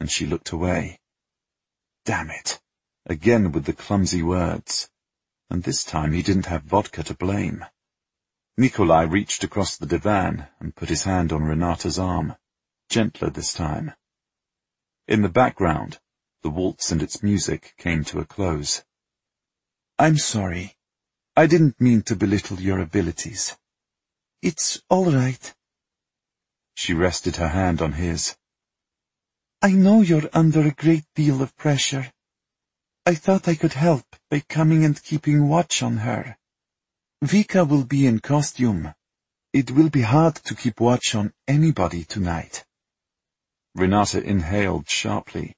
and she looked away. Damn it! Again with the clumsy words. And this time he didn't have vodka to blame. Nikolai reached across the divan and put his hand on Renata's arm, gentler this time. In the background, the waltz and its music came to a close. "I'm sorry. I didn't mean to belittle your abilities. It's all right." She rested her hand on his. "I know you're under a great deal of pressure. I thought I could help by coming and keeping watch on her. Vika will be in costume. It will be hard to keep watch on anybody tonight." Renata inhaled sharply.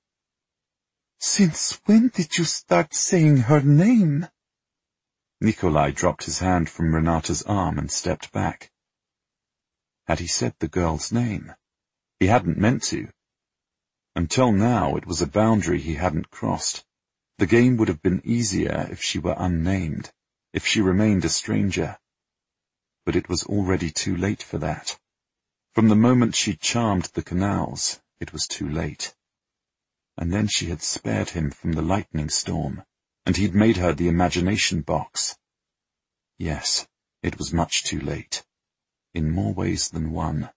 "Since when did you start saying her name?" Nikolai dropped his hand from Renata's arm and stepped back. Had he said the girl's name? He hadn't meant to. Until now, it was a boundary he hadn't crossed. The game would have been easier if she were unnamed, if she remained a stranger. But it was already too late for that. From the moment she'd charmed the canals, it was too late. And then she had spared him from the lightning storm, and he'd made her the imagination box. Yes, it was much too late, in more ways than one.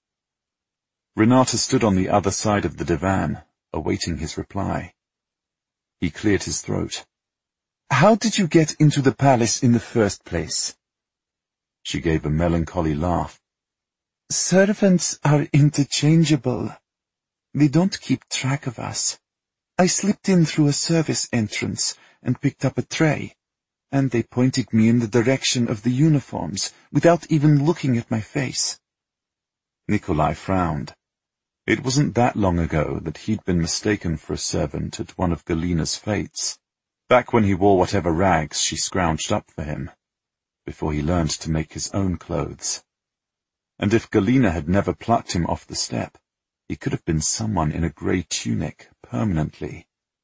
Renata stood on the other side of the divan, awaiting his reply. He cleared his throat. "How did you get into the palace in the first place?" She gave a melancholy laugh. "Servants are interchangeable. They don't keep track of us. I slipped in through a service entrance and picked up a tray, and they pointed me in the direction of the uniforms without even looking at my face." Nikolai frowned. It wasn't that long ago that he'd been mistaken for a servant at one of Galina's fetes, back when he wore whatever rags she scrounged up for him, before he learned to make his own clothes. And if Galina had never plucked him off the step, he could have been someone in a grey tunic permanently.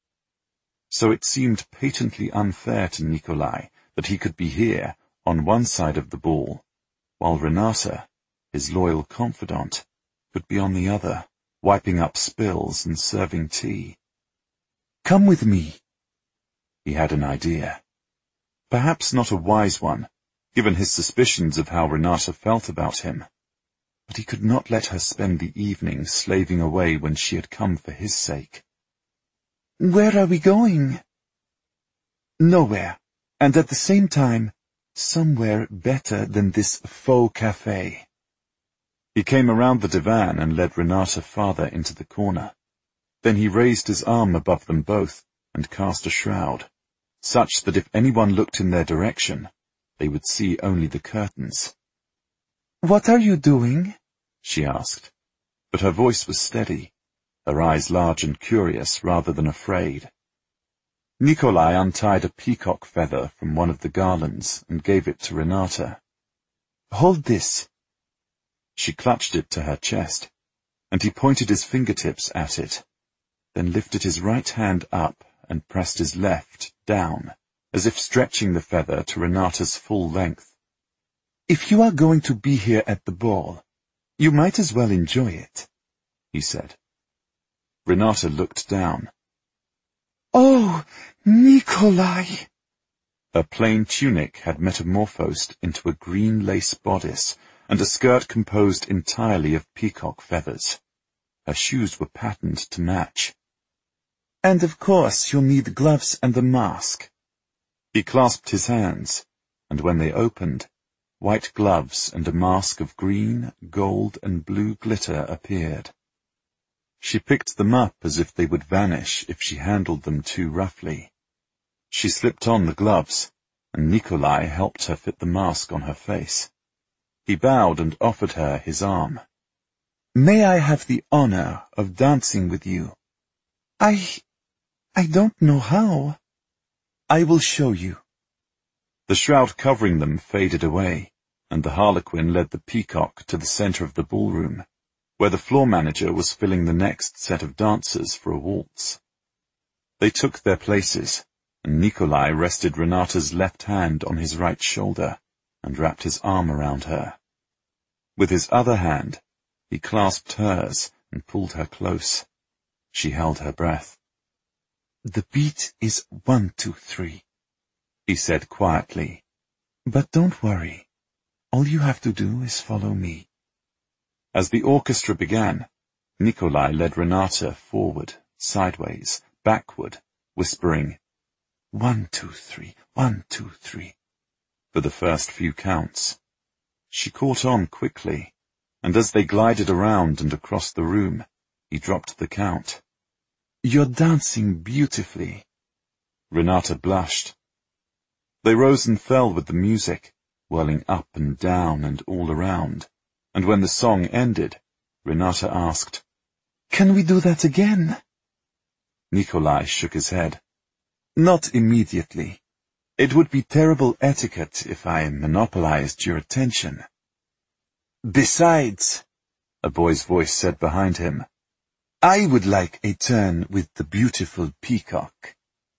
So it seemed patently unfair to Nikolai that he could be here, on one side of the ball, while Renata, his loyal confidant, could be on the other, wiping up spills and serving tea. "Come with me." He had an idea. Perhaps not a wise one, given his suspicions of how Renata felt about him. But he could not let her spend the evening slaving away when she had come for his sake. "Where are we going?" "Nowhere, and at the same time, somewhere better than this faux café." He came around the divan and led Renata farther into the corner. Then he raised his arm above them both and cast a shroud, such that if anyone looked in their direction, they would see only the curtains. "What are you doing?" she asked, but her voice was steady, her eyes large and curious rather than afraid. Nikolai untied a peacock feather from one of the garlands and gave it to Renata. "Hold this." She clutched it to her chest, and he pointed his fingertips at it, then lifted his right hand up and pressed his left down, as if stretching the feather to Renata's full length. "If you are going to be here at the ball, you might as well enjoy it," he said. Renata looked down. "Oh, Nikolai!" Her plain tunic had metamorphosed into a green lace bodice and a skirt composed entirely of peacock feathers. Her shoes were patterned to match. "And of course you'll need gloves and a mask." He clasped his hands, and when they opened, white gloves and a mask of green, gold, and blue glitter appeared. She picked them up as if they would vanish if she handled them too roughly. She slipped on the gloves, and Nikolai helped her fit the mask on her face. He bowed and offered her his arm. "May I have the honor of dancing with you?" I don't know how." "I will show you." The shroud covering them faded away, and the harlequin led the peacock to the center of the ballroom, where the floor manager was filling the next set of dancers for a waltz. They took their places, and Nikolai rested Renata's left hand on his right shoulder and wrapped his arm around her. With his other hand, he clasped hers and pulled her close. She held her breath. "The beat is 1, 2, 3, he said quietly. "But don't worry. All you have to do is follow me." As the orchestra began, Nikolai led Renata forward, sideways, backward, whispering, 1, 2, 3, 1, 2, 3, for the first few counts. She caught on quickly, and as they glided around and across the room, he dropped the count. "You're dancing beautifully." Renata blushed. They rose and fell with the music, whirling up and down and all around, and when the song ended, Renata asked, "Can we do that again?" Nikolai shook his head. "Not immediately. It would be terrible etiquette if I monopolized your attention." "Besides," a boy's voice said behind him, "I would like a turn with the beautiful peacock."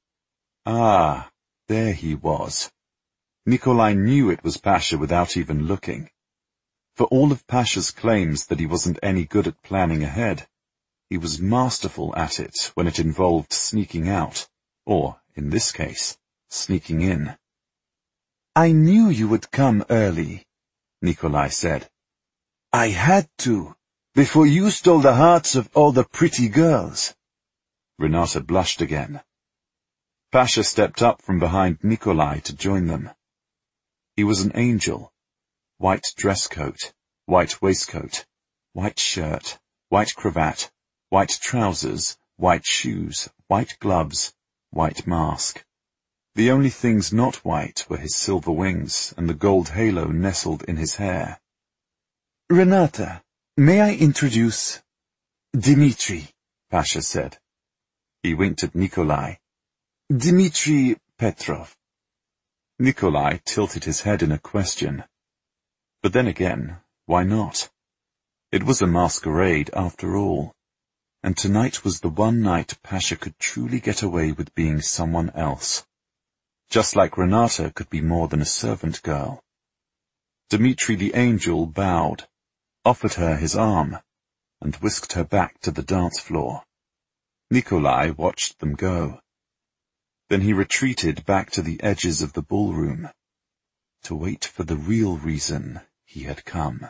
Ah, there he was. Nikolai knew it was Pasha without even looking. For all of Pasha's claims that he wasn't any good at planning ahead, he was masterful at it when it involved sneaking out, or, in this case, sneaking in. "I knew you would come early," Nikolai said. "I had to, before you stole the hearts of all the pretty girls." Renata blushed again. Pasha stepped up from behind Nikolai to join them. He was an angel. White dress coat, white waistcoat, white shirt, white cravat, white trousers, white shoes, white gloves, white mask. The only things not white were his silver wings and the gold halo nestled in his hair. "Renata, may I introduce—" "Dmitri," Pasha said. He winked at Nikolai. "Dmitri Petrov." Nikolai tilted his head in a question. But then again, why not? It was a masquerade after all, and tonight was the one night Pasha could truly get away with being someone else. Just like Renata could be more than a servant girl. Dmitri the angel bowed, offered her his arm, and whisked her back to the dance floor. Nikolai watched them go. Then he retreated back to the edges of the ballroom, to wait for the real reason he had come.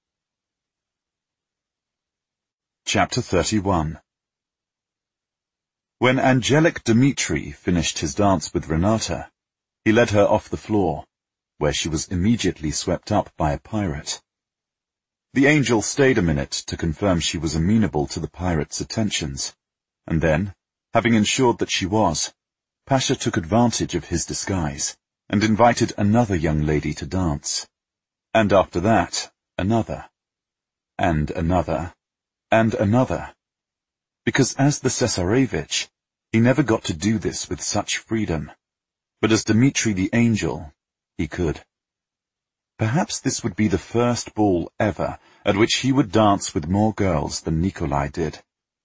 Chapter 31. When angelic Dmitri finished his dance with Renata, he led her off the floor, where she was immediately swept up by a pirate. The angel stayed a minute to confirm she was amenable to the pirate's attentions, and then, having ensured that she was, Pasha took advantage of his disguise and invited another young lady to dance. And after that, another. And another. And another. Because as the Cesarevich, he never got to do this with such freedom. But as Dmitri the angel, he could. Perhaps this would be the first ball ever at which he would dance with more girls than Nikolai did.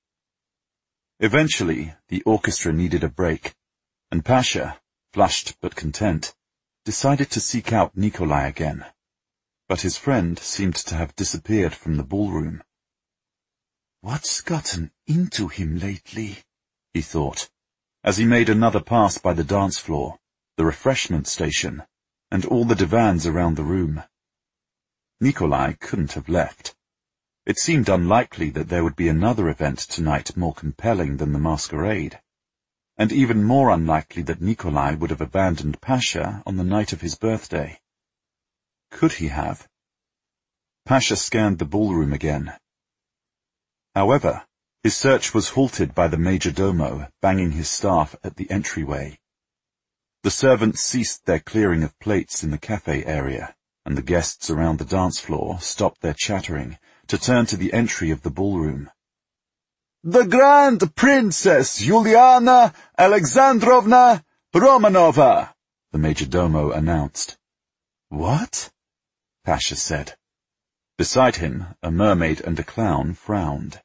Eventually, the orchestra needed a break, and Pasha, flushed but content, decided to seek out Nikolai again. But his friend seemed to have disappeared from the ballroom. "What's gotten into him lately?" he thought, as he made another pass by the dance floor, the refreshment station, and all the divans around the room. Nikolai couldn't have left. It seemed unlikely that there would be another event tonight more compelling than the masquerade, and even more unlikely that Nikolai would have abandoned Pasha on the night of his birthday. Could he have? Pasha scanned the ballroom again. However, his search was halted by the majordomo banging his staff at the entryway. The servants ceased their clearing of plates in the cafe area, and the guests around the dance floor stopped their chattering to turn to the entry of the ballroom. "The Grand Princess Yuliana Alexandrovna Romanova," the majordomo announced. "What?" Pasha said. Beside him, a mermaid and a clown frowned.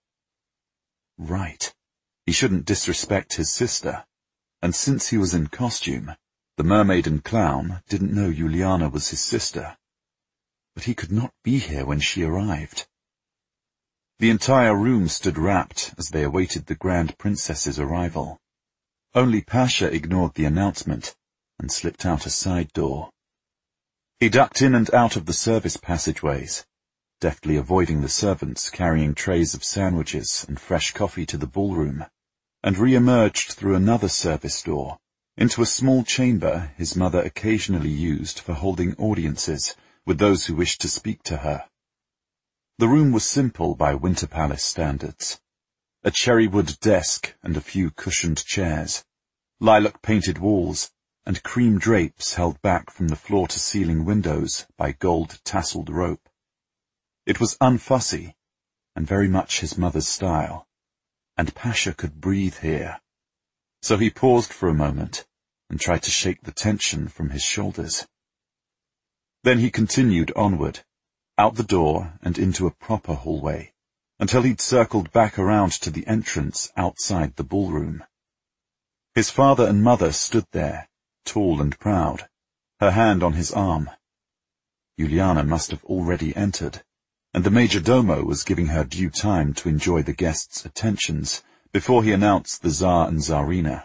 Right. He shouldn't disrespect his sister, and since he was in costume, the mermaid and clown didn't know Yuliana was his sister. But he could not be here when she arrived. The entire room stood rapt as they awaited the Grand Princess's arrival. Only Pasha ignored the announcement and slipped out a side door. He ducked in and out of the service passageways, deftly avoiding the servants carrying trays of sandwiches and fresh coffee to the ballroom, and re-emerged through another service door into a small chamber his mother occasionally used for holding audiences with those who wished to speak to her. The room was simple by Winter Palace standards. A cherrywood desk and a few cushioned chairs, lilac-painted walls, and cream drapes held back from the floor-to-ceiling windows by gold-tasseled rope. It was unfussy, and very much his mother's style, and Pasha could breathe here. So he paused for a moment and tried to shake the tension from his shoulders. Then he continued onward, out the door and into a proper hallway, until he'd circled back around to the entrance outside the ballroom. His father and mother stood there, tall and proud, her hand on his arm. Juliana must have already entered, and the major domo was giving her due time to enjoy the guests' attentions before he announced the Tsar and Tsarina.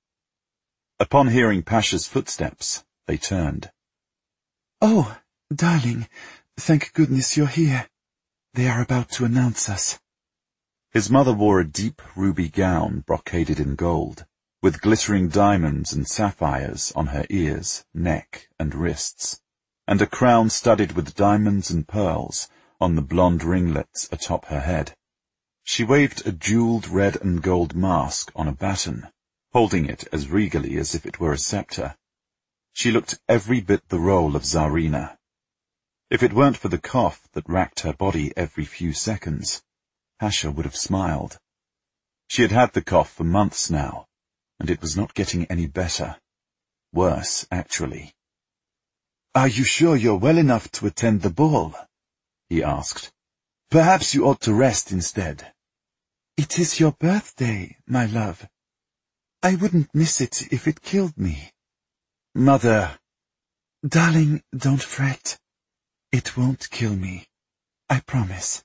Upon hearing Pasha's footsteps, they turned. "Oh, darling, thank goodness you're here. They are about to announce us." His mother wore a deep ruby gown brocaded in gold, with glittering diamonds and sapphires on her ears, neck, and wrists, and a crown studded with diamonds and pearls on the blonde ringlets atop her head. She waved a jeweled red and gold mask on a baton, holding it as regally as if it were a scepter. She looked every bit the role of Tsarina. If it weren't for the cough that racked her body every few seconds, Pasha would have smiled. She had had the cough for months now, and it was not getting any better. Worse, actually. "Are you sure you're well enough to attend the ball?" he asked. "Perhaps you ought to rest instead." "It is your birthday, my love. I wouldn't miss it if it killed me." "Mother." "Darling, don't fret. It won't kill me. I promise."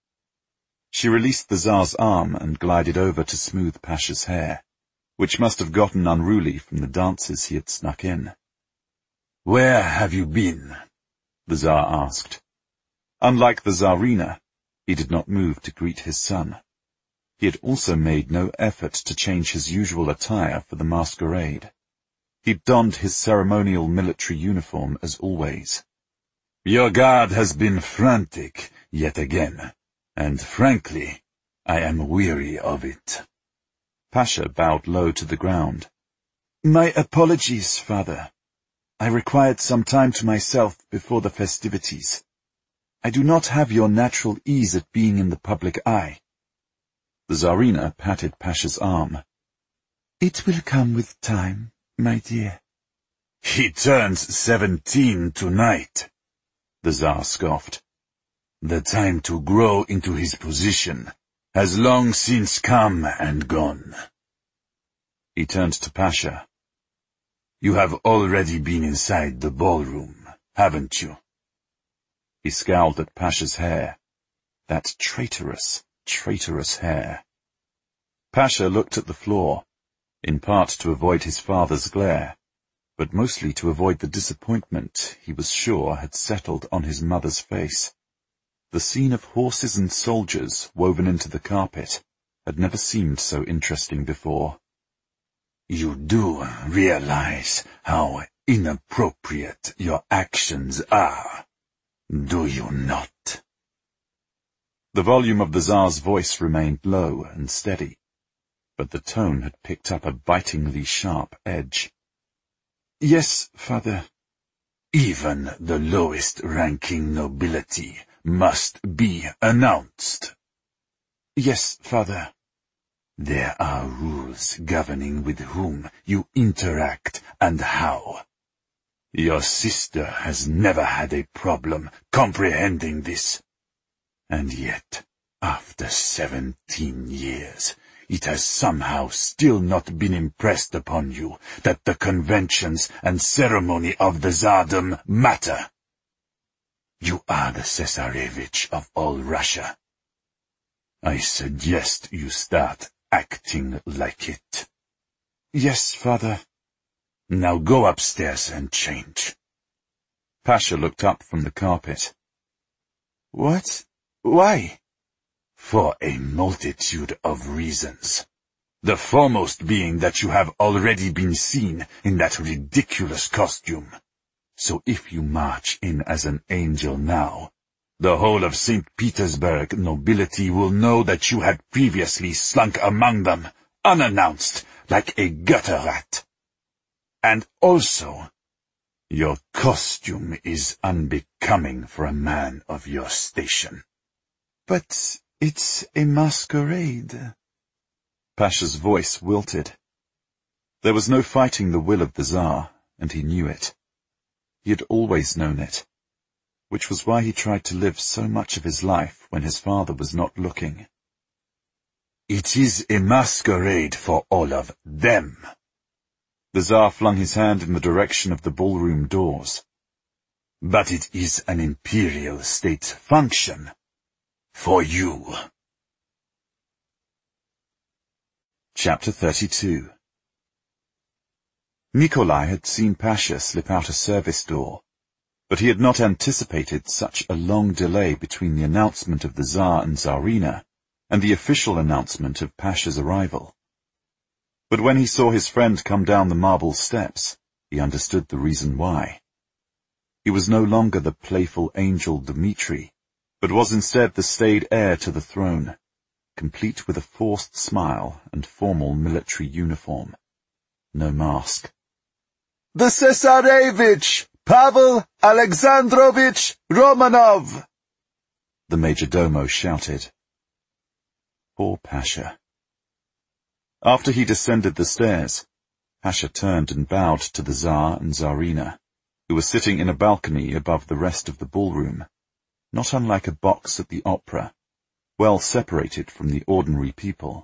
She released the Tsar's arm and glided over to smooth Pasha's hair, which must have gotten unruly from the dances he had snuck in. "Where have you been?" the Tsar asked. Unlike the Tsarina, he did not move to greet his son. He had also made no effort to change his usual attire for the masquerade. He'd donned his ceremonial military uniform as always. "Your guard has been frantic yet again, and frankly, I am weary of it." Pasha bowed low to the ground. "My apologies, father. I required some time to myself before the festivities. I do not have your natural ease at being in the public eye." The Tsarina patted Pasha's arm. "It will come with time, my dear." "He turns 17 tonight," the Tsar scoffed. "The time to grow into his position has long since come and gone." He turned to Pasha. "You have already been inside the ballroom, haven't you?" He scowled at Pasha's hair. That traitorous hair. Pasha looked at the floor, in part to avoid his father's glare, but mostly to avoid the disappointment he was sure had settled on his mother's face. The scene of horses and soldiers woven into the carpet had never seemed so interesting before. "You do realize how inappropriate your actions are, do you not?" The volume of the Tsar's voice remained low and steady, but the tone had picked up a bitingly sharp edge. "Yes, father." "Even the lowest-ranking nobility must be announced." "Yes, father." "There are rules governing with whom you interact and how. Your sister has never had a problem comprehending this. And yet, after 17 years, it has somehow still not been impressed upon you that the conventions and ceremony of the Tsardom matter. You are the Cesarevich of all Russia. I suggest you start acting like it. Yes, father. Now go upstairs and change. Pasha looked up from the carpet. What? Why? For a multitude of reasons. The foremost being that you have already been seen in that ridiculous costume. So if you march in as an angel now, the whole of St. Petersburg nobility will know that you had previously slunk among them, unannounced, like a gutter rat. And also, your costume is unbecoming for a man of your station. But it's a masquerade. Pasha's voice wilted. There was no fighting the will of the Tsar, and he knew it. He had always known it, which was why he tried to live so much of his life when his father was not looking. It is a masquerade for all of them. The Tsar flung his hand in the direction of the ballroom doors. But it is an imperial state function. For you. Chapter 32. Nikolai had seen Pasha slip out a service door, but he had not anticipated such a long delay between the announcement of the Tsar and Tsarina and the official announcement of Pasha's arrival. But when he saw his friend come down the marble steps, he understood the reason why. He was no longer the playful angel Dmitri, but was instead the staid heir to the throne, complete with a forced smile and formal military uniform. No mask. The Cesarevich! Pavel Alexandrovich Romanov! The major domo shouted. Poor Pasha. After he descended the stairs, Pasha turned and bowed to the Tsar and Tsarina, who were sitting in a balcony above the rest of the ballroom, not unlike a box at the opera, well separated from the ordinary people.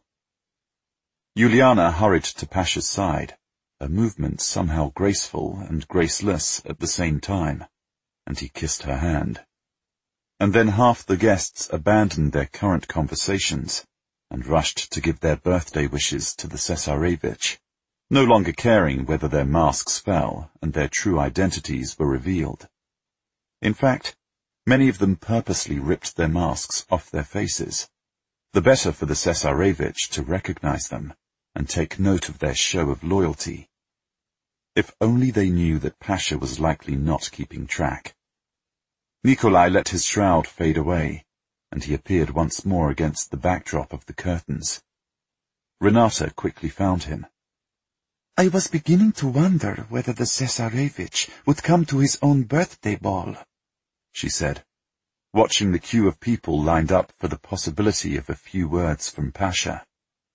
Uliana hurried to Pasha's side, a movement somehow graceful and graceless at the same time, and he kissed her hand. And then half the guests abandoned their current conversations and rushed to give their birthday wishes to the Cesarevich, no longer caring whether their masks fell and their true identities were revealed. In fact, many of them purposely ripped their masks off their faces, the better for the Cesarevich to recognize them and take note of their show of loyalty. If only they knew that Pasha was likely not keeping track. Nikolai let his shroud fade away, and he appeared once more against the backdrop of the curtains. Renata quickly found him. I was beginning to wonder whether the Cesarevich would come to his own birthday ball, she said, watching the queue of people lined up for the possibility of a few words from Pasha.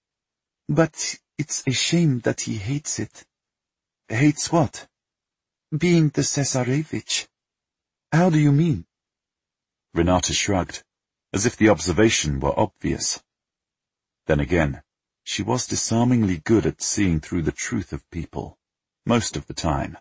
But it's a shame that he hates it. Hates what? Being the Cesarevich. How do you mean? Renata shrugged, as if the observation were obvious. Then again, she was disarmingly good at seeing through the truth of people, most of the time.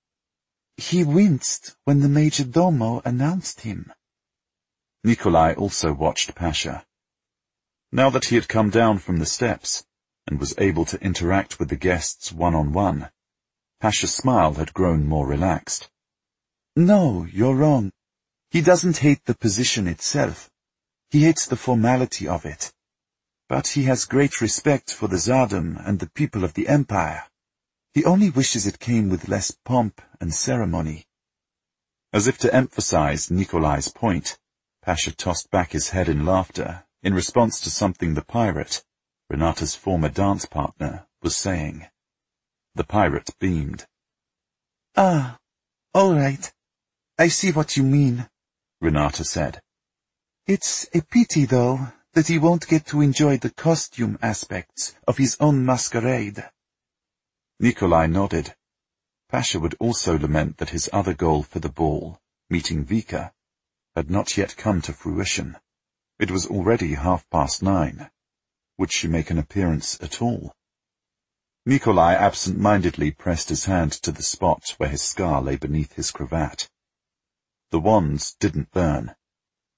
He winced when the major domo announced him. Nikolai also watched Pasha. Now that he had come down from the steps and was able to interact with the guests one-on-one, Pasha's smile had grown more relaxed. No, you're wrong. He doesn't hate the position itself. He hates the formality of it. But he has great respect for the Tsardom and the people of the empire. He only wishes it came with less pomp and ceremony. As if to emphasize Nikolai's point, Pasha tossed back his head in laughter in response to something the pirate, Renata's former dance partner, was saying. The pirate beamed. Ah, all right. I see what you mean, Renata said. It's a pity, though, that he won't get to enjoy the costume aspects of his own masquerade. Nikolai nodded. Pasha would also lament that his other goal for the ball, meeting Vika, had not yet come to fruition. It was already 9:30. Would she make an appearance at all? Nikolai absent-mindedly pressed his hand to the spot where his scar lay beneath his cravat. The wands didn't burn.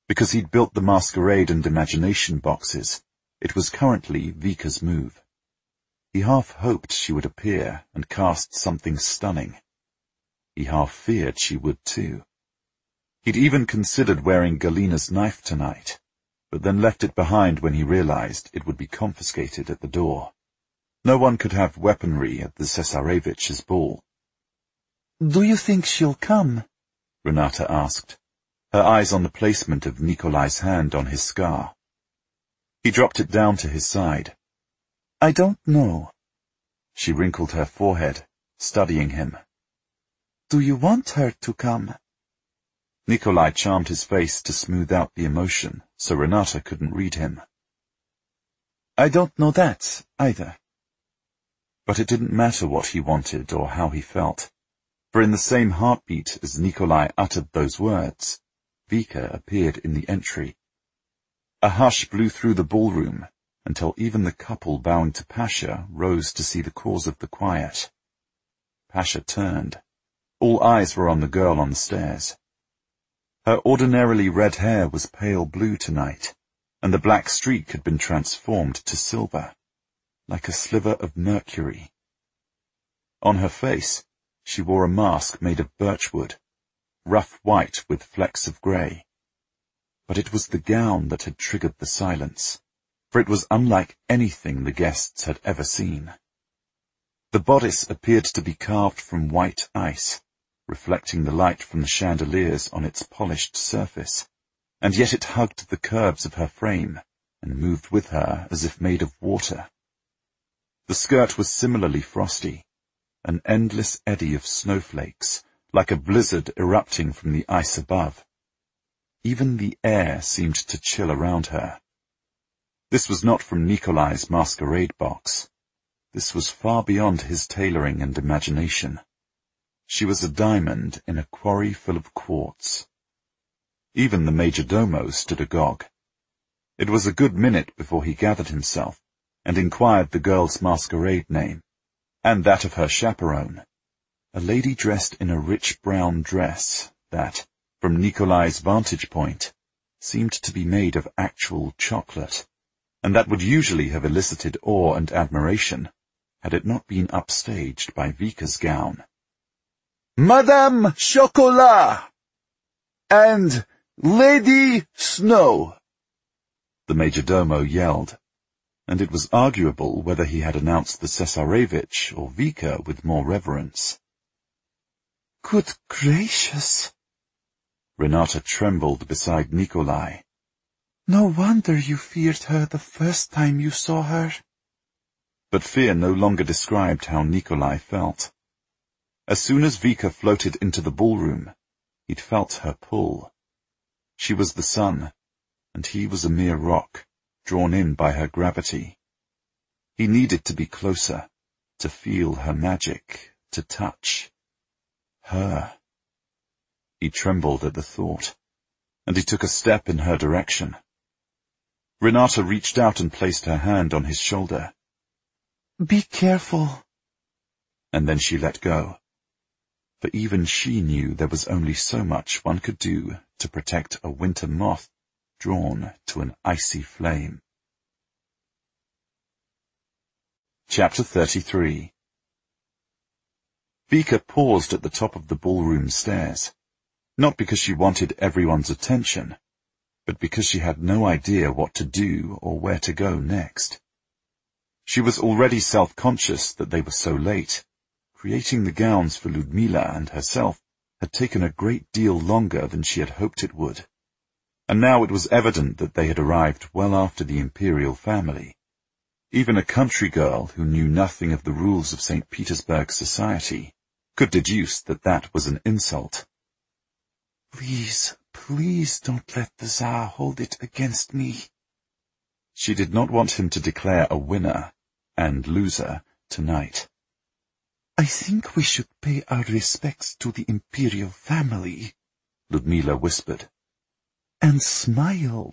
Because he'd built the masquerade and imagination boxes, it was currently Vika's move. He half hoped she would appear and cast something stunning. He half feared she would too. He'd even considered wearing Galina's knife tonight, but then left it behind when he realized it would be confiscated at the door. No one could have weaponry at the Cesarevich's ball. "Do you think she'll come?" Renata asked, her eyes on the placement of Nikolai's hand on his scar. He dropped it down to his side. "I don't know." She wrinkled her forehead, studying him. "Do you want her to come?" Nikolai charmed his face to smooth out the emotion, so Renata couldn't read him. "I don't know that, either." But it didn't matter what he wanted or how he felt, for in the same heartbeat as Nikolai uttered those words, Vika appeared in the entry. A hush blew through the ballroom, until even the couple bowing to Pasha rose to see the cause of the quiet. Pasha turned. All eyes were on the girl on the stairs. Her ordinarily red hair was pale blue tonight, and the black streak had been transformed to silver, like a sliver of mercury. On her face, she wore a mask made of birchwood, rough white with flecks of grey. But it was the gown that had triggered the silence, for it was unlike anything the guests had ever seen. The bodice appeared to be carved from white ice, reflecting the light from the chandeliers on its polished surface, and yet it hugged the curves of her frame and moved with her as if made of water. The skirt was similarly frosty, an endless eddy of snowflakes, like a blizzard erupting from the ice above. Even the air seemed to chill around her. This was not from Nikolai's masquerade box. This was far beyond his tailoring and imagination. She was a diamond in a quarry full of quartz. Even the majordomo stood agog. It was a good minute before he gathered himself and inquired the girl's masquerade name, and that of her chaperone, a lady dressed in a rich brown dress that, from Nikolai's vantage point, seemed to be made of actual chocolate, and that would usually have elicited awe and admiration had it not been upstaged by Vika's gown. "Madame Chocolat! And Lady Snow!" The majordomo yelled, and it was arguable whether he had announced the Cesarevich or Vika with more reverence. "Good gracious!" Renata trembled beside Nikolai. "No wonder you feared her the first time you saw her." But fear no longer described how Nikolai felt. As soon as Vika floated into the ballroom, he'd felt her pull. She was the sun, and he was a mere rock, drawn in by her gravity. He needed to be closer, to feel her magic, to touch her. He trembled at the thought, and he took a step in her direction. Renata reached out and placed her hand on his shoulder. "Be careful." And then she let go, for even she knew there was only so much one could do to protect a winter moth drawn to an icy flame. Chapter 33. Vika paused at the top of the ballroom stairs, not because she wanted everyone's attention, but because she had no idea what to do or where to go next. She was already self-conscious that they were so late. Creating the gowns for Ludmila and herself had taken a great deal longer than she had hoped it would, and now it was evident that they had arrived well after the imperial family. Even a country girl who knew nothing of the rules of St. Petersburg society could deduce that that was an insult. Please, please don't let the Tsar hold it against me." She did not want him to declare a winner and loser tonight. "I think we should pay our respects to the imperial family," Ludmila whispered. "And smile."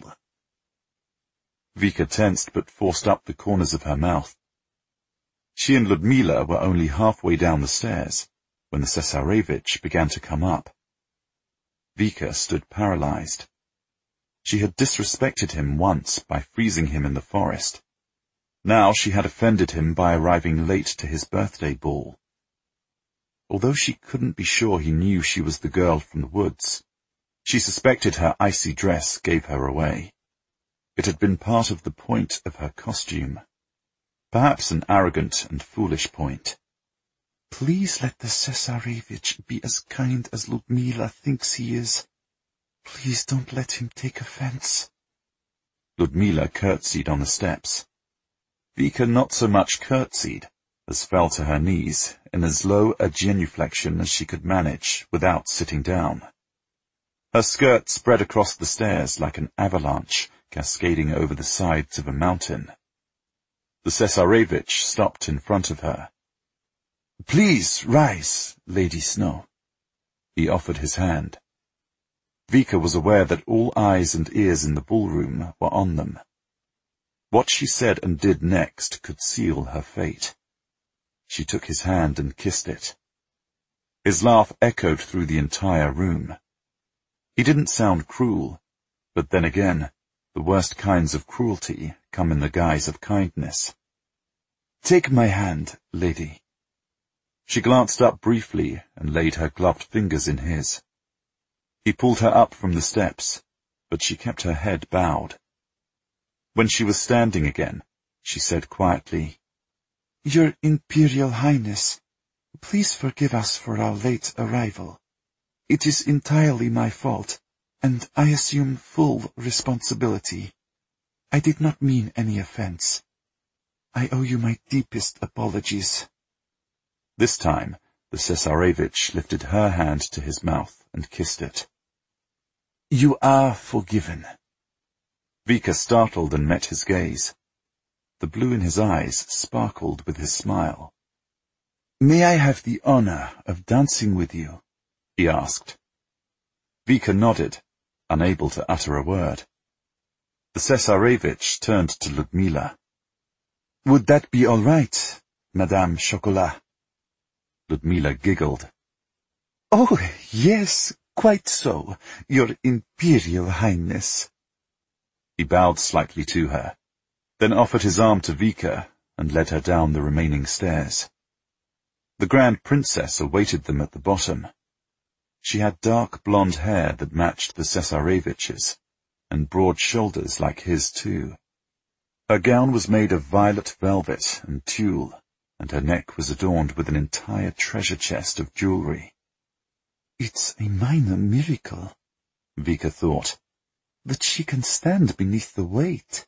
Vika tensed but forced up the corners of her mouth. She and Ludmila were only halfway down the stairs when the Cesarevich began to come up. Vika stood paralyzed. She had disrespected him once by freezing him in the forest. Now she had offended him by arriving late to his birthday ball. Although she couldn't be sure he knew she was the girl from the woods, she suspected her icy dress gave her away. It had been part of the point of her costume. Perhaps an arrogant and foolish point. Please let the Cesarevich be as kind as Ludmila thinks he is. Please don't let him take offense. Ludmila curtsied on the steps. Vika not so much curtsied as fell to her knees in as low a genuflection as she could manage without sitting down. Her skirt spread across the stairs like an avalanche cascading over the sides of a mountain. The Cesarevich stopped in front of her. Please rise, Lady Snow. He offered his hand. Vika was aware that all eyes and ears in the ballroom were on them. What she said and did next could seal her fate. She took his hand and kissed it. His laugh echoed through the entire room. He didn't sound cruel, but then again, the worst kinds of cruelty come in the guise of kindness. Take my hand, lady. She glanced up briefly and laid her gloved fingers in his. He pulled her up from the steps, but she kept her head bowed. When she was standing again, she said quietly, Your Imperial Highness, please forgive us for our late arrival. It is entirely my fault, and I assume full responsibility. I did not mean any offense. I owe you my deepest apologies. This time, the Cesarevich lifted her hand to his mouth and kissed it. You are forgiven. Vika startled and met his gaze. The blue in his eyes sparkled with his smile. May I have the honor of dancing with you? He asked. Vika nodded, unable to utter a word. The Cesarevich turned to Ludmila. Would that be all right, Madame Chocolat? Ludmila giggled. Oh, yes, quite so, Your Imperial Highness. He bowed slightly to her, then offered his arm to Vika and led her down the remaining stairs. The Grand Princess awaited them at the bottom. She had dark blonde hair that matched the Cesarevich's, and broad shoulders like his too. Her gown was made of violet velvet and tulle, and her neck was adorned with an entire treasure chest of jewelry. It's a minor miracle, Vika thought, that she can stand beneath the weight.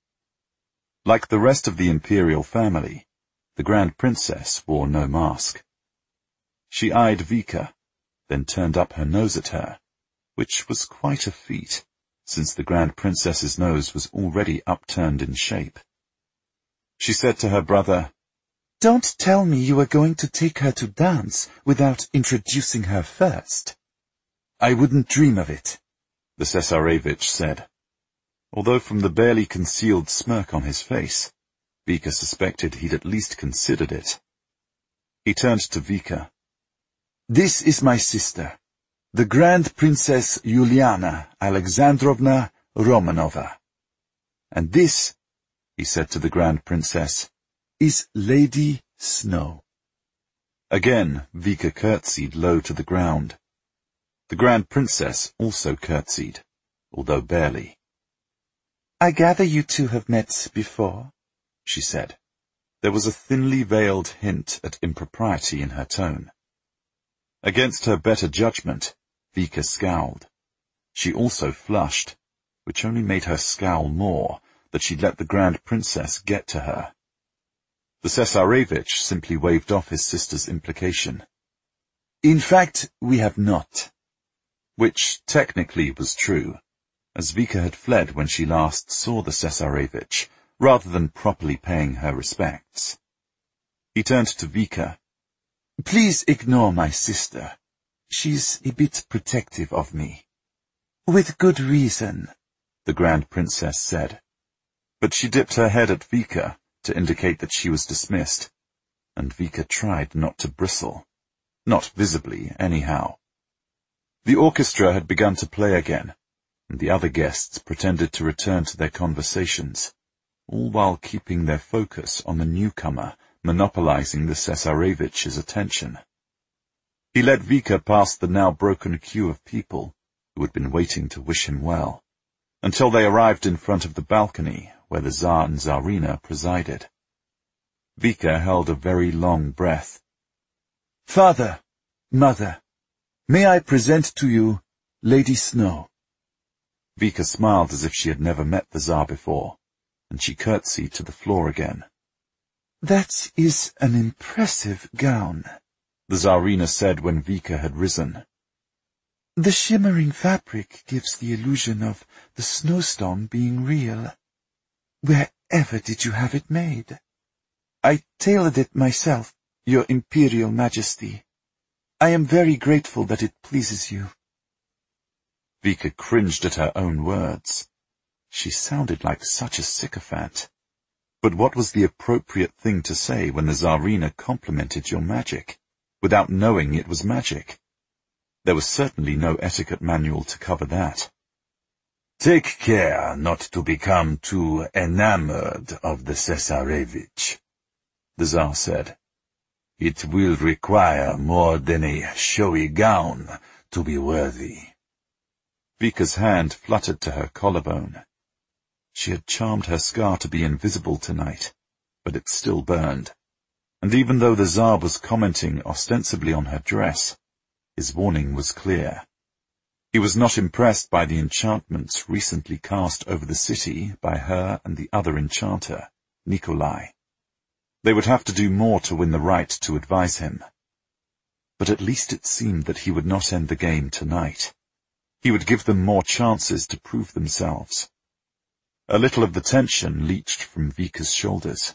Like the rest of the imperial family, the Grand Princess wore no mask. She eyed Vika, then turned up her nose at her, which was quite a feat, since the Grand Princess's nose was already upturned in shape. She said to her brother, Don't tell me you are going to take her to dance without introducing her first. I wouldn't dream of it, the Cesarevich said. Although from the barely concealed smirk on his face, Vika suspected he'd at least considered it. He turned to Vika. This is my sister, the Grand Princess Yuliana Alexandrovna Romanova. And this, he said to the Grand Princess, is Lady Snow. Again, Vika curtsied low to the ground. The Grand Princess also curtsied, although barely. I gather you two have met before, she said. There was a thinly veiled hint at impropriety in her tone. Against her better judgment, Vika scowled. She also flushed, which only made her scowl more, that she'd let the Grand Princess get to her. The Cesarevich simply waved off his sister's implication. In fact, we have not. Which technically was true, as Vika had fled when she last saw the Cesarevich, rather than properly paying her respects. He turned to Vika. Please ignore my sister. She's a bit protective of me. With good reason, the Grand Princess said. But she dipped her head at Vika to indicate that she was dismissed, and Vika tried not to bristle. Not visibly, anyhow. The orchestra had begun to play again, and the other guests pretended to return to their conversations, all while keeping their focus on the newcomer monopolizing the Cesarevich's attention. He led Vika past the now broken queue of people who had been waiting to wish him well, until they arrived in front of the balcony where the Tsar and Tsarina presided. Vika held a very long breath. "Father, Mother, may I present to you Lady Snow?" Vika smiled as if she had never met the Tsar before, and she curtsied to the floor again. "That is an impressive gown," the Tsarina said when Vika had risen. "The shimmering fabric gives the illusion of the snowstorm being real. Wherever did you have it made?" "I tailored it myself, Your Imperial Majesty. I am very grateful that it pleases you." Vika cringed at her own words. She sounded like such a sycophant. But what was the appropriate thing to say when the Tsarina complimented your magic, without knowing it was magic? There was certainly no etiquette manual to cover that. "Take care not to become too enamored of the Cesarevich," the Tsar said. "It will require more than a showy gown to be worthy." Vika's hand fluttered to her collarbone. She had charmed her scar to be invisible tonight, but it still burned. And even though the Tsar was commenting ostensibly on her dress, his warning was clear. He was not impressed by the enchantments recently cast over the city by her and the other enchanter, Nikolai. They would have to do more to win the right to advise him. But at least it seemed that he would not end the game tonight. He would give them more chances to prove themselves. A little of the tension leached from Vika's shoulders.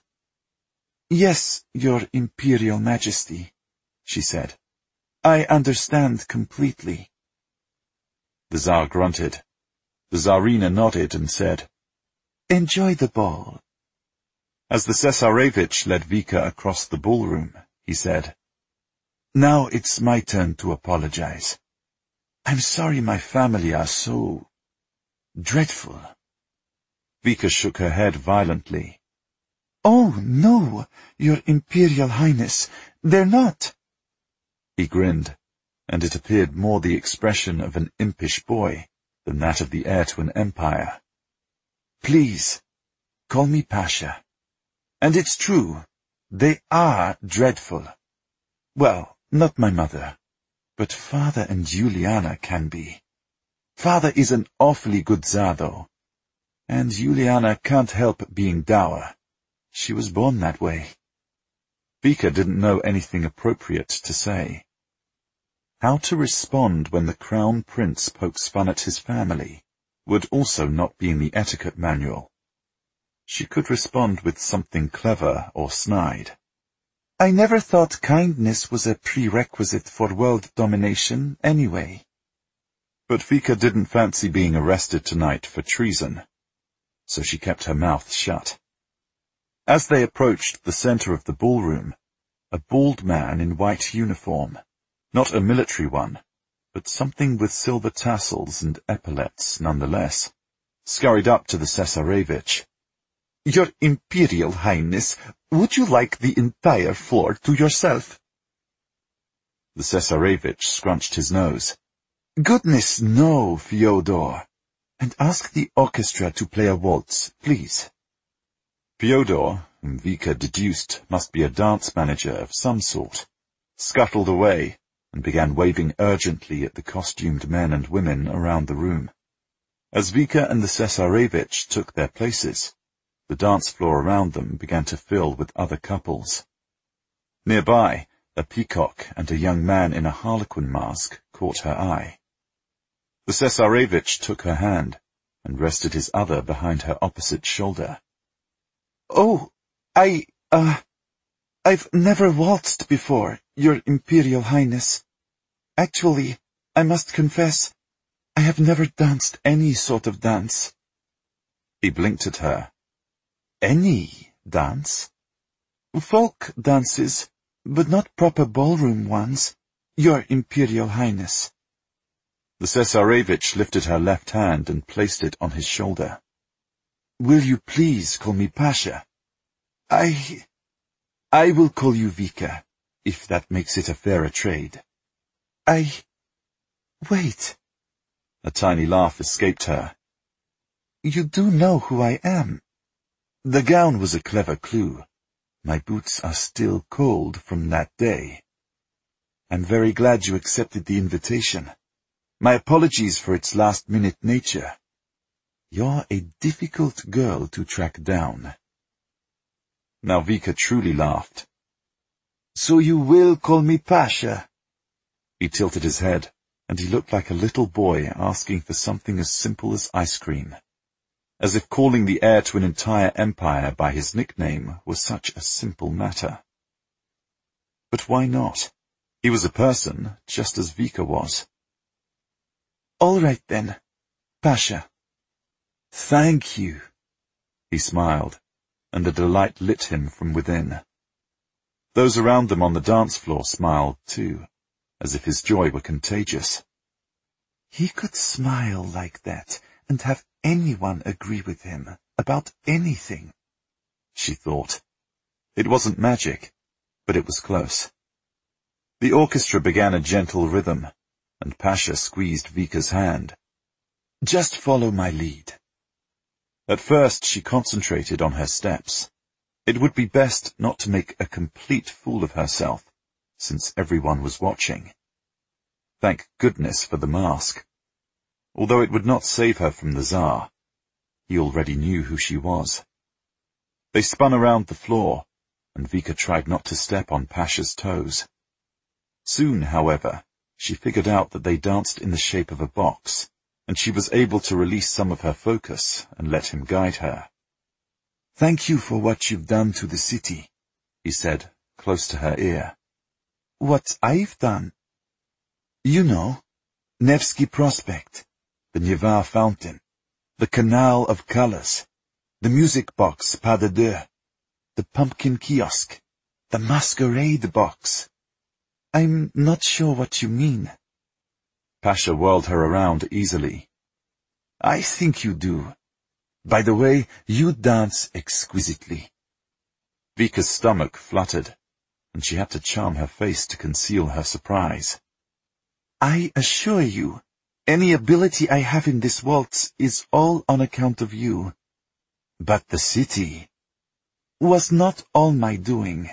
"Yes, Your Imperial Majesty," she said. "I understand completely." The Tsar grunted. The Tsarina nodded and said, "Enjoy the ball." As the Cesarevich led Vika across the ballroom, he said, "Now it's my turn to apologize. I'm sorry my family are so dreadful." Vika shook her head violently. "Oh, no, Your Imperial Highness, they're not." He grinned, and it appeared more the expression of an impish boy than that of the heir to an empire. "Please, call me Pasha. And it's true, they are dreadful. Well, not my mother, but Father and Juliana can be. Father is an awfully good Tsar, though. And Juliana can't help being dour. She was born that way." Vika didn't know anything appropriate to say. How to respond when the Crown Prince pokes fun at his family would also not be in the etiquette manual. She could respond with something clever or snide. "I never thought kindness was a prerequisite for world domination, anyway." But Vika didn't fancy being arrested tonight for treason, so she kept her mouth shut. As they approached the center of the ballroom, a bald man in white uniform, not a military one, but something with silver tassels and epaulets nonetheless, scurried up to the Cesarevich. "Your Imperial Highness, would you like the entire floor to yourself?" The Cesarevich scrunched his nose. "Goodness, no, Fyodor. And ask the orchestra to play a waltz, please." Fyodor, whom Vika deduced must be a dance manager of some sort, scuttled away and began waving urgently at the costumed men and women around the room. As Vika and the Cesarevich took their places, the dance floor around them began to fill with other couples. Nearby, a peacock and a young man in a harlequin mask caught her eye. The Cesarevich took her hand and rested his other behind her opposite shoulder. "Oh, I've never waltzed before, Your Imperial Highness. Actually, I must confess, I have never danced any sort of dance." He blinked at her. "Any dance?" "Folk dances, but not proper ballroom ones, Your Imperial Highness." The Cesarevich lifted her left hand and placed it on his shoulder. Will you please call me Pasha? I will call you Vika, if that makes it a fairer trade. Wait. A tiny laugh escaped her. You do know who I am. The gown was a clever clue. My boots are still cold from that day. I'm very glad you accepted the invitation. My apologies for its last-minute nature. You're a difficult girl to track down. Now Vika truly laughed. So you will call me Pasha? He tilted his head, and he looked like a little boy asking for something as simple as ice cream. As if calling the heir to an entire empire by his nickname was such a simple matter. But why not? He was a person, just as Vika was. All right then, Pasha. Thank you. He smiled, and the delight lit him from within. Those around them on the dance floor smiled too, as if his joy were contagious. He could smile like that and have anyone agree with him about anything, she thought. It wasn't magic, but it was close. The orchestra began a gentle rhythm, and Pasha squeezed Vika's hand. Just follow my lead. At first she concentrated on her steps. It would be best not to make a complete fool of herself, since everyone was watching. Thank goodness for the mask. Although it would not save her from the Tsar, he already knew who she was. They spun around the floor, and Vika tried not to step on Pasha's toes. Soon, however, she figured out that they danced in the shape of a box, and she was able to release some of her focus and let him guide her. Thank you for what you've done to the city, he said, close to her ear. What I've done? You know, Nevsky Prospect, the Nevar Fountain, the Canal of Colors, the music box Pas de Deux, the pumpkin kiosk, the masquerade box. I'm not sure what you mean. Pasha whirled her around easily. I think you do. By the way, you dance exquisitely. Vika's stomach fluttered, and she had to charm her face to conceal her surprise. I assure you, any ability I have in this waltz is all on account of you. But the city was not all my doing.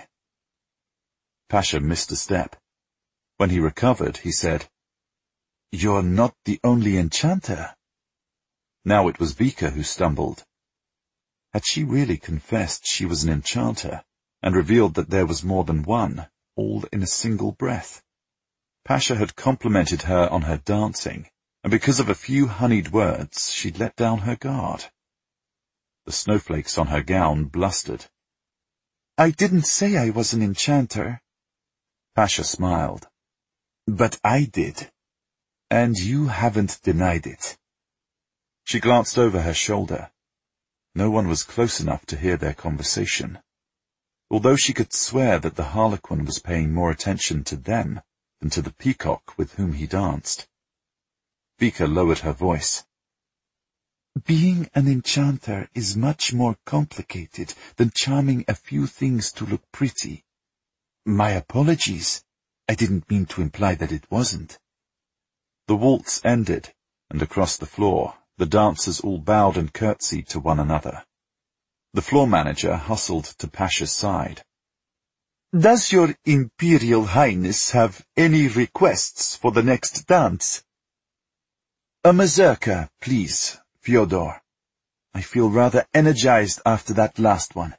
Pasha missed a step. When he recovered, he said, You're not the only enchanter. Now it was Vika who stumbled. Had she really confessed she was an enchanter, and revealed that there was more than one, all in a single breath? Pasha had complimented her on her dancing, and because of a few honeyed words, she'd let down her guard. The snowflakes on her gown blustered. I didn't say I was an enchanter. Pasha smiled. But I did. And you haven't denied it. She glanced over her shoulder. No one was close enough to hear their conversation, although she could swear that the Harlequin was paying more attention to them than to the peacock with whom he danced. Vika lowered her voice. Being an enchanter is much more complicated than charming a few things to look pretty. My apologies. I didn't mean to imply that it wasn't. The waltz ended, and across the floor, the dancers all bowed and curtsied to one another. The floor manager hustled to Pasha's side. Does your Imperial Highness have any requests for the next dance? A mazurka, please, Fyodor. I feel rather energized after that last one.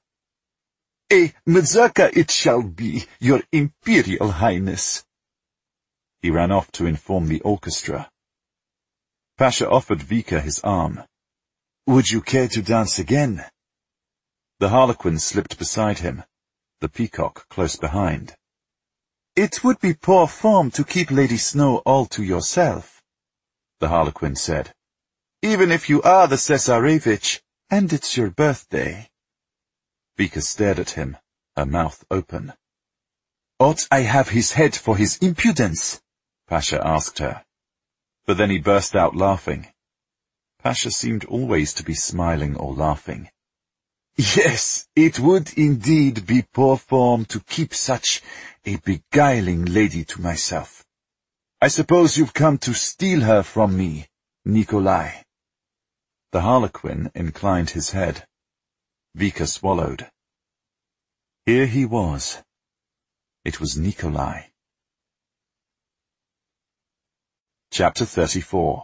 A mazurka it shall be, your Imperial Highness. He ran off to inform the orchestra. Pasha offered Vika his arm. Would you care to dance again? The Harlequin slipped beside him, the peacock close behind. It would be poor form to keep Lady Snow all to yourself, the Harlequin said. Even if you are the Cesarevich, and it's your birthday. Vika stared at him, her mouth open. Ought I have his head for his impudence? Pasha asked her. But then he burst out laughing. Pasha seemed always to be smiling or laughing. Yes, it would indeed be poor form to keep such a beguiling lady to myself. I suppose you've come to steal her from me, Nikolai. The Harlequin inclined his head. Vika swallowed. Here he was. It was Nikolai. Chapter 34.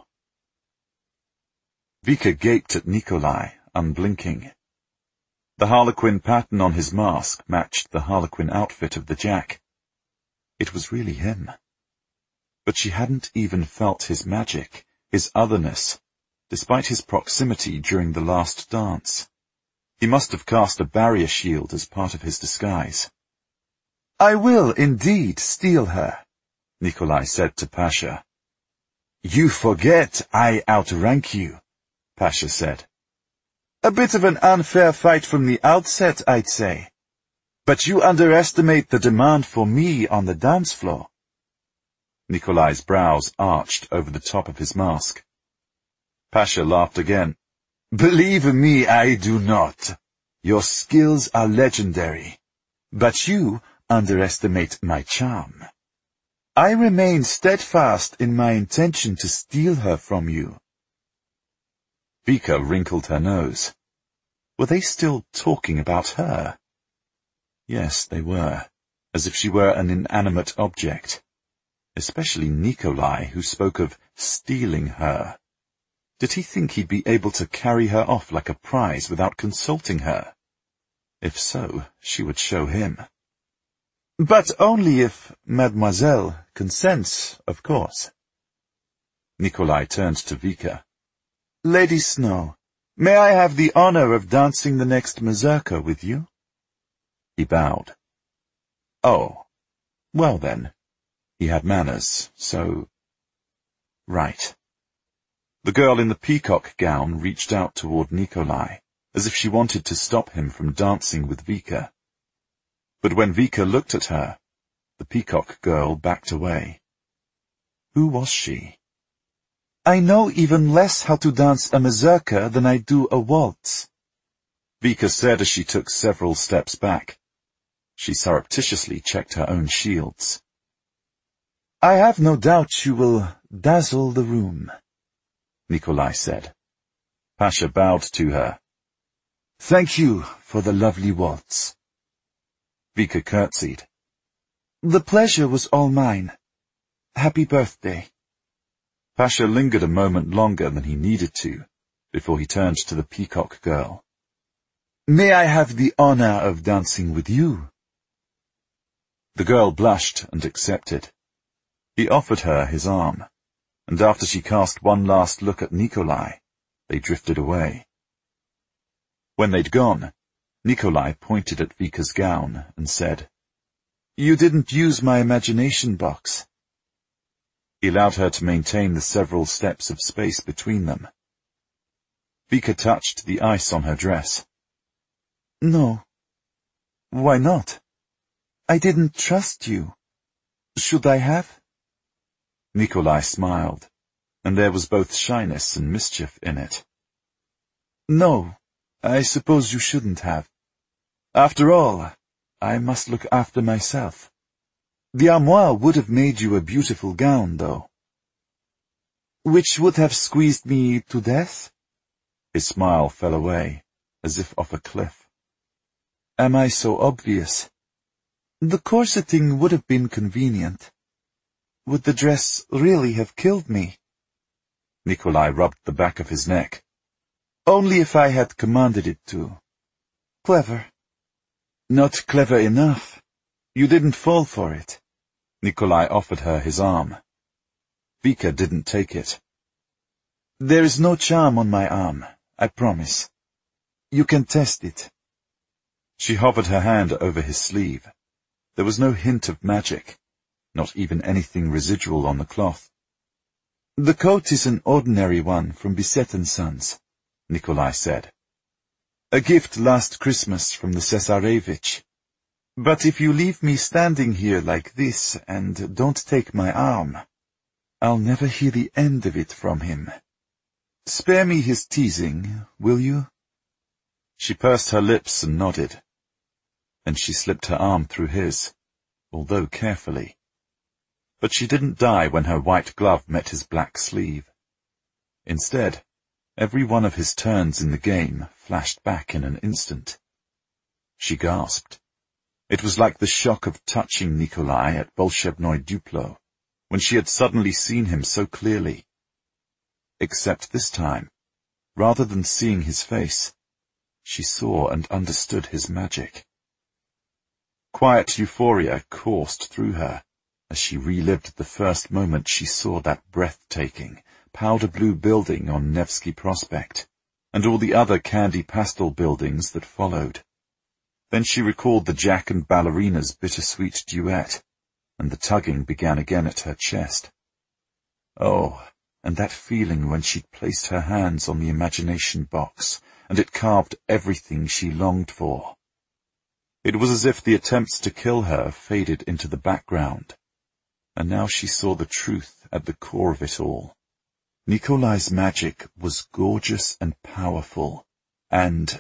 Vika gaped at Nikolai, unblinking. The Harlequin pattern on his mask matched the Harlequin outfit of the Jack. It was really him. But she hadn't even felt his magic, his otherness, despite his proximity during the last dance. He must have cast a barrier shield as part of his disguise. I will indeed steal her, Nikolai said to Pasha. You forget I outrank you, Pasha said. A bit of an unfair fight from the outset, I'd say. But you underestimate the demand for me on the dance floor. Nikolai's brows arched over the top of his mask. Pasha laughed again. Believe me, I do not. Your skills are legendary. But you underestimate my charm. I remain steadfast in my intention to steal her from you. Vika wrinkled her nose. Were they still talking about her? Yes, they were, as if she were an inanimate object. Especially Nikolai, who spoke of stealing her. Did he think he'd be able to carry her off like a prize without consulting her? If so, she would show him. But only if Mademoiselle consents, of course. Nikolai turned to Vika. Lady Snow, may I have the honor of dancing the next mazurka with you? He bowed. Oh, well then. He had manners, so... Right. The girl in the peacock gown reached out toward Nikolai, as if she wanted to stop him from dancing with Vika. But when Vika looked at her, the peacock girl backed away. Who was she? I know even less how to dance a mazurka than I do a waltz, Vika said as she took several steps back. She surreptitiously checked her own shields. I have no doubt you will dazzle the room, Nikolai said. Pasha bowed to her. Thank you for the lovely waltz. Vika curtsied. The pleasure was all mine. Happy birthday. Pasha lingered a moment longer than he needed to, before he turned to the peacock girl. May I have the honor of dancing with you? The girl blushed and accepted. He offered her his arm, and after she cast one last look at Nikolai, they drifted away. When they'd gone, Nikolai pointed at Vika's gown and said, You didn't use my imagination box. He allowed her to maintain the several steps of space between them. Vika touched the ice on her dress. No. Why not? I didn't trust you. Should I have? Nikolai smiled, and there was both shyness and mischief in it. No, I suppose you shouldn't have. After all, I must look after myself. The armoire would have made you a beautiful gown, though. Which would have squeezed me to death? His smile fell away, as if off a cliff. Am I so obvious? The corseting would have been convenient. Would the dress really have killed me? Nikolai rubbed the back of his neck. Only if I had commanded it to. Clever. Not clever enough. You didn't fall for it. Nikolai offered her his arm. Vika didn't take it. There is no charm on my arm, I promise. You can test it. She hovered her hand over his sleeve. There was no hint of magic, not even anything residual on the cloth. The coat is an ordinary one from Bisset & Sons, Nikolai said. A gift last Christmas from the Cesarevich. But if you leave me standing here like this and don't take my arm, I'll never hear the end of it from him. Spare me his teasing, will you? She pursed her lips and nodded. Then she slipped her arm through his, although carefully. But she didn't die when her white glove met his black sleeve. Instead, every one of his turns in the game flashed back in an instant. She gasped. It was like the shock of touching Nikolai at Bolshevnoye Duplo, when she had suddenly seen him so clearly. Except this time, rather than seeing his face, she saw and understood his magic. Quiet euphoria coursed through her as she relived the first moment she saw that breathtaking, powder-blue building on Nevsky Prospect, and all the other candy pastel buildings that followed. Then she recalled the Jack and Ballerina's bittersweet duet, and the tugging began again at her chest. Oh, and that feeling when she'd placed her hands on the imagination box, and it carved everything she longed for. It was as if the attempts to kill her faded into the background, and now she saw the truth at the core of it all. Nikolai's magic was gorgeous and powerful, and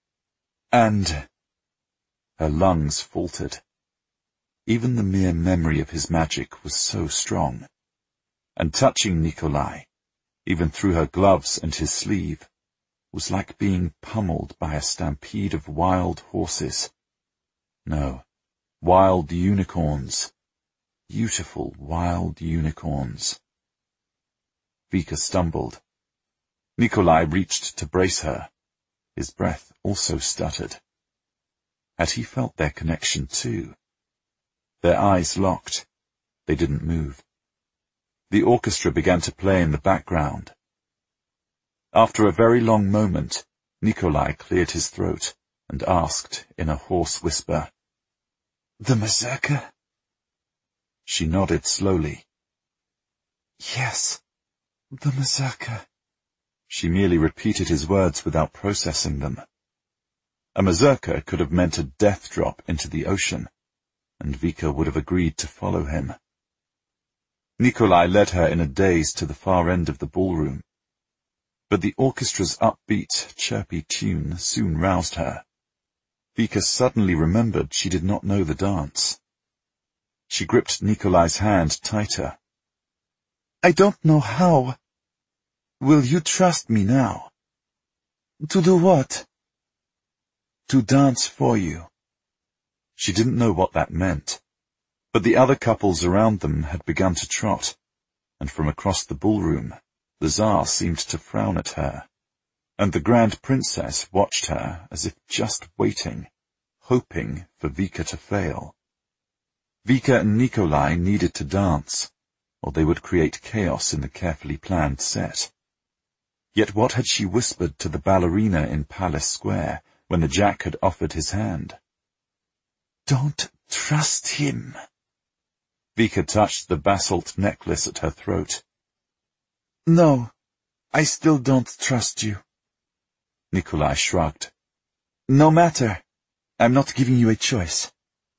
her lungs faltered. Even the mere memory of his magic was so strong. And touching Nikolai, even through her gloves and his sleeve, was like being pummeled by a stampede of wild horses. No, wild unicorns. Beautiful wild unicorns. Vika stumbled. Nikolai reached to brace her. His breath also stuttered. Had he felt their connection too? Their eyes locked. They didn't move. The orchestra began to play in the background. After a very long moment, Nikolai cleared his throat and asked in a hoarse whisper, "The mazurka?" She nodded slowly. "Yes, the mazurka." She merely repeated his words without processing them. A mazurka could have meant a death drop into the ocean, and Vika would have agreed to follow him. Nikolai led her in a daze to the far end of the ballroom. But the orchestra's upbeat, chirpy tune soon roused her. Vika suddenly remembered she did not know the dance. She gripped Nikolai's hand tighter. "I don't know how. Will you trust me now?" "To do what?" "To dance for you." She didn't know what that meant, but the other couples around them had begun to trot, and from across the ballroom, the Tsar seemed to frown at her, and the Grand Princess watched her as if just waiting, hoping for Vika to fail. Vika and Nikolai needed to dance, or they would create chaos in the carefully planned set. Yet what had she whispered to the ballerina in Palace Square when the Jack had offered his hand? "Don't trust him." Vika touched the basalt necklace at her throat. "No, I still don't trust you." Nikolai shrugged. "No matter. I'm not giving you a choice."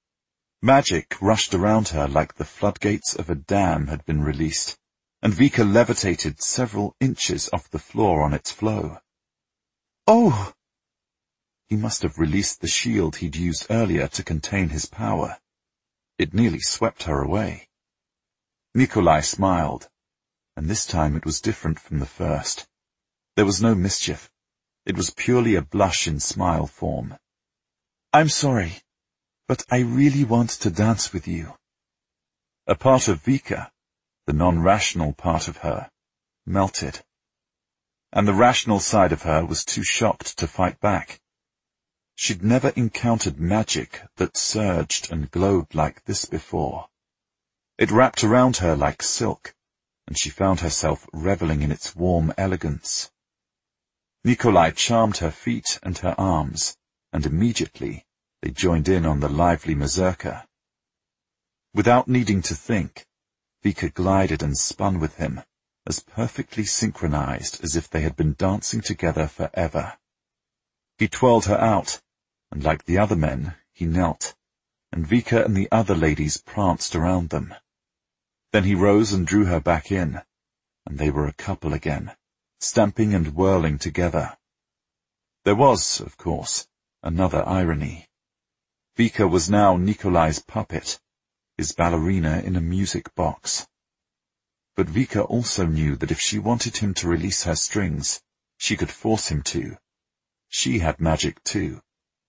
Magic rushed around her like the floodgates of a dam had been released, and Vika levitated several inches off the floor on its flow. "Oh!" He must have released the shield he'd used earlier to contain his power. It nearly swept her away. Nikolai smiled, and this time it was different from the first. There was no mischief. It was purely a blush in smile form. "I'm sorry, but I really want to dance with you." A part of Vika, the non-rational part of her, melted. And the rational side of her was too shocked to fight back. She'd never encountered magic that surged and glowed like this before. It wrapped around her like silk, and she found herself reveling in its warm elegance. Nikolai charmed her feet and her arms, and immediately they joined in on the lively mazurka. Without needing to think, Vika glided and spun with him, as perfectly synchronized as if they had been dancing together forever. He twirled her out, and like the other men, he knelt, and Vika and the other ladies pranced around them. Then he rose and drew her back in, and they were a couple again, stamping and whirling together. There was, of course, another irony. Vika was now Nikolai's puppet, his ballerina in a music box. But Vika also knew that if she wanted him to release her strings, she could force him to. She had magic too.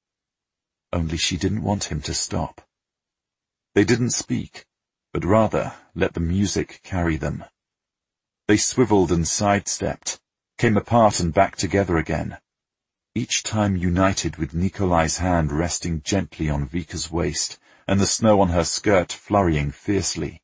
Only she didn't want him to stop. They didn't speak, but rather let the music carry them. They swiveled and sidestepped, came apart and back together again, each time united with Nikolai's hand resting gently on Vika's waist and the snow on her skirt flurrying fiercely.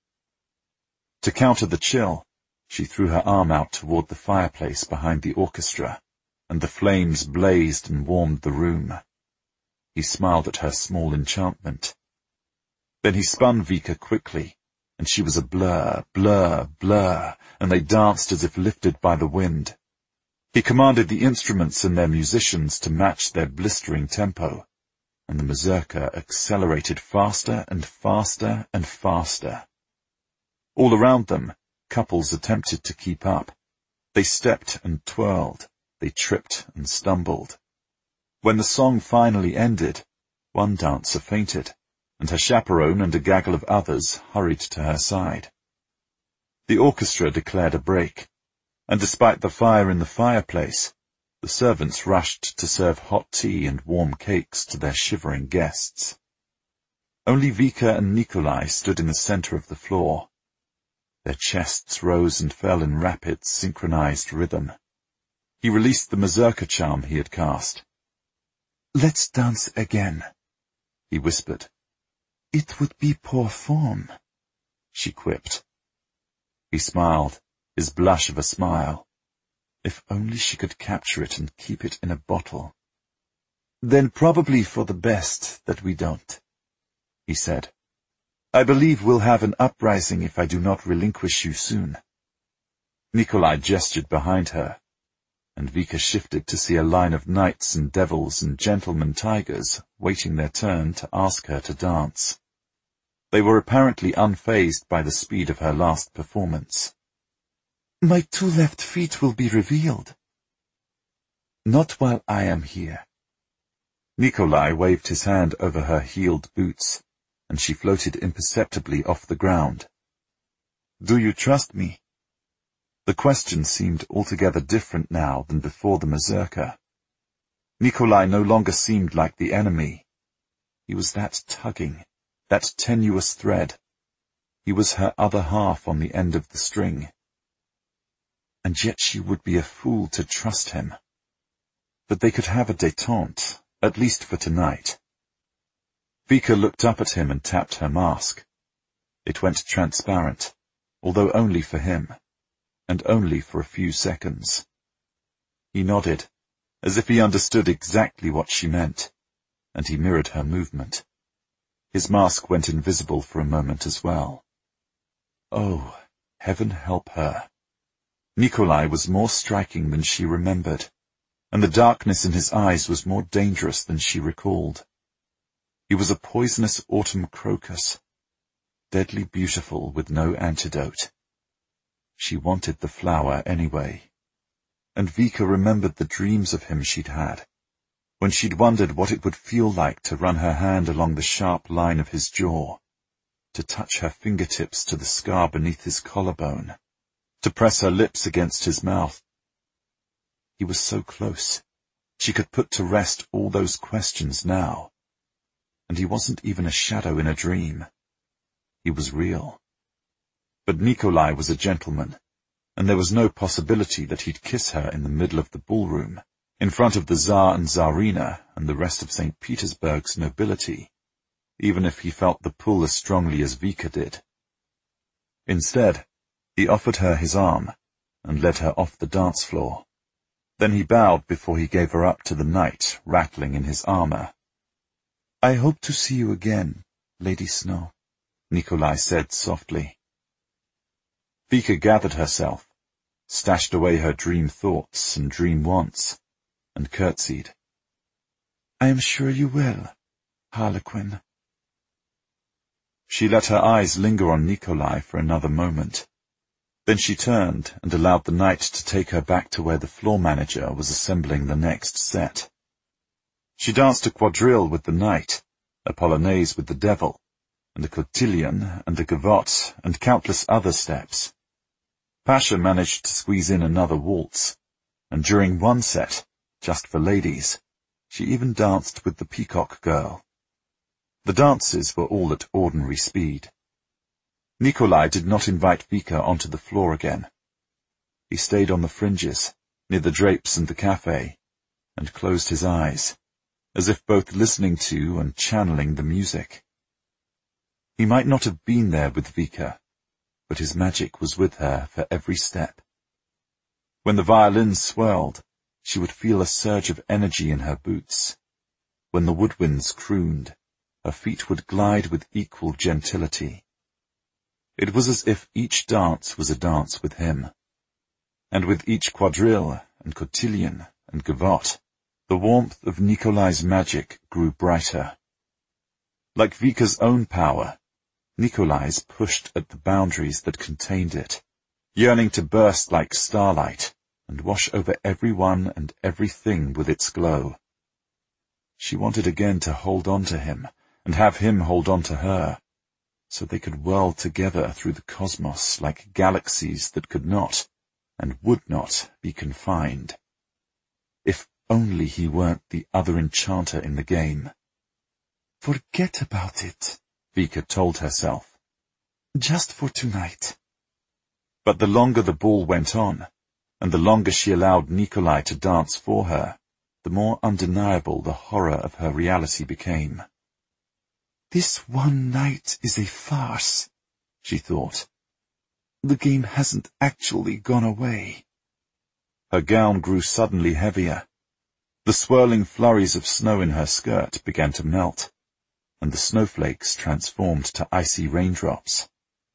To counter the chill, she threw her arm out toward the fireplace behind the orchestra, and the flames blazed and warmed the room. He smiled at her small enchantment. Then he spun Vika quickly, and she was a blur, blur, blur, and they danced as if lifted by the wind. He commanded the instruments and their musicians to match their blistering tempo, and the mazurka accelerated faster and faster and faster. All around them, couples attempted to keep up. They stepped and twirled, they tripped and stumbled. When the song finally ended, one dancer fainted, and her chaperone and a gaggle of others hurried to her side. The orchestra declared a break, and despite the fire in the fireplace, the servants rushed to serve hot tea and warm cakes to their shivering guests. Only Vika and Nikolai stood in the center of the floor. Their chests rose and fell in rapid, synchronized rhythm. He released the mazurka charm he had cast. "Let's dance again," he whispered. "It would be poor form," she quipped. He smiled, his blush of a smile. If only she could capture it and keep it in a bottle. "Then probably for the best that we don't," he said. "I believe we'll have an uprising if I do not relinquish you soon." Nikolai gestured behind her, and Vika shifted to see a line of knights and devils and gentlemen tigers waiting their turn to ask her to dance. They were apparently unfazed by the speed of her last performance. "My 2 left feet will be revealed." "Not while I am here." Nikolai waved his hand over her heeled boots, and she floated imperceptibly off the ground. "Do you trust me?" The question seemed altogether different now than before the mazurka. Nikolai no longer seemed like the enemy. He was that tugging, that tenuous thread. He was her other half on the end of the string. And yet she would be a fool to trust him. But they could have a détente, at least for tonight. Vika looked up at him and tapped her mask. It went transparent, although only for him, and only for a few seconds. He nodded, as if he understood exactly what she meant, and he mirrored her movement. His mask went invisible for a moment as well. Oh, heaven help her. Nikolai was more striking than she remembered, and the darkness in his eyes was more dangerous than she recalled. He was a poisonous autumn crocus, deadly beautiful with no antidote. She wanted the flower anyway. And Vika remembered the dreams of him she'd had, when she'd wondered what it would feel like to run her hand along the sharp line of his jaw, to touch her fingertips to the scar beneath his collarbone, to press her lips against his mouth. He was so close. She could put to rest all those questions now. And he wasn't even a shadow in a dream. He was real. But Nikolai was a gentleman, and there was no possibility that he'd kiss her in the middle of the ballroom, in front of the Tsar and Tsarina and the rest of St. Petersburg's nobility, even if he felt the pull as strongly as Vika did. Instead, he offered her his arm and led her off the dance floor. Then he bowed before he gave her up to the knight rattling in his armor. "I hope to see you again, Lady Snow," Nikolai said softly. Vika gathered herself, stashed away her dream thoughts and dream wants, and curtsied. "I am sure you will, Harlequin." She let her eyes linger on Nikolai for another moment. Then she turned and allowed the night to take her back to where the floor manager was assembling the next set. She danced a quadrille with the knight, a polonaise with the devil, and a cotillion and a gavotte and countless other steps. Pasha managed to squeeze in another waltz, and during one set, just for ladies, she even danced with the peacock girl. The dances were all at ordinary speed. Nikolai did not invite Vika onto the floor again. He stayed on the fringes, near the drapes and the cafe, and closed his eyes, as if both listening to and channeling the music. He might not have been there with Vika, but his magic was with her for every step. When the violins swirled, she would feel a surge of energy in her boots. When the woodwinds crooned, her feet would glide with equal gentility. It was as if each dance was a dance with him. And with each quadrille and cotillion and gavotte, the warmth of Nikolai's magic grew brighter. Like Vika's own power, Nikolai's pushed at the boundaries that contained it, yearning to burst like starlight and wash over everyone and everything with its glow. She wanted again to hold on to him and have him hold on to her, so they could whirl together through the cosmos like galaxies that could not and would not be confined. If only he weren't the other enchanter in the game. Forget about it, Vika told herself. Just for tonight. But the longer the ball went on, and the longer she allowed Nikolai to dance for her, the more undeniable the horror of her reality became. This one night is a farce, she thought. The game hasn't actually gone away. Her gown grew suddenly heavier. The swirling flurries of snow in her skirt began to melt, and the snowflakes transformed to icy raindrops.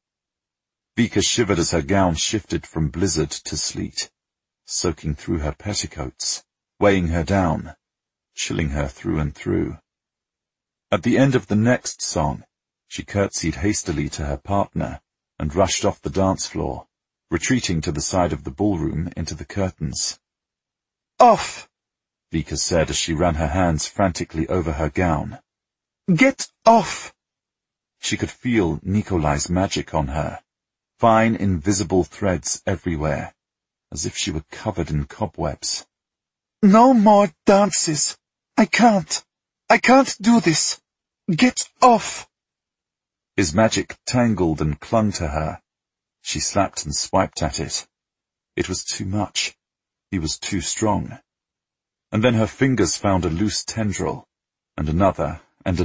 Vika shivered as her gown shifted from blizzard to sleet, soaking through her petticoats, weighing her down, chilling her through and through. At the end of the next song, she curtsied hastily to her partner and rushed off the dance floor, retreating to the side of the ballroom into the curtains. Off! Vika said as she ran her hands frantically over her gown. Get off! She could feel Nikolai's magic on her, fine invisible threads everywhere, as if she were covered in cobwebs. No more dances. I can't do this. Get off! His magic tangled and clung to her. She slapped and swiped at it. It was too much. He was too strong. And then her fingers found a loose tendril, and another,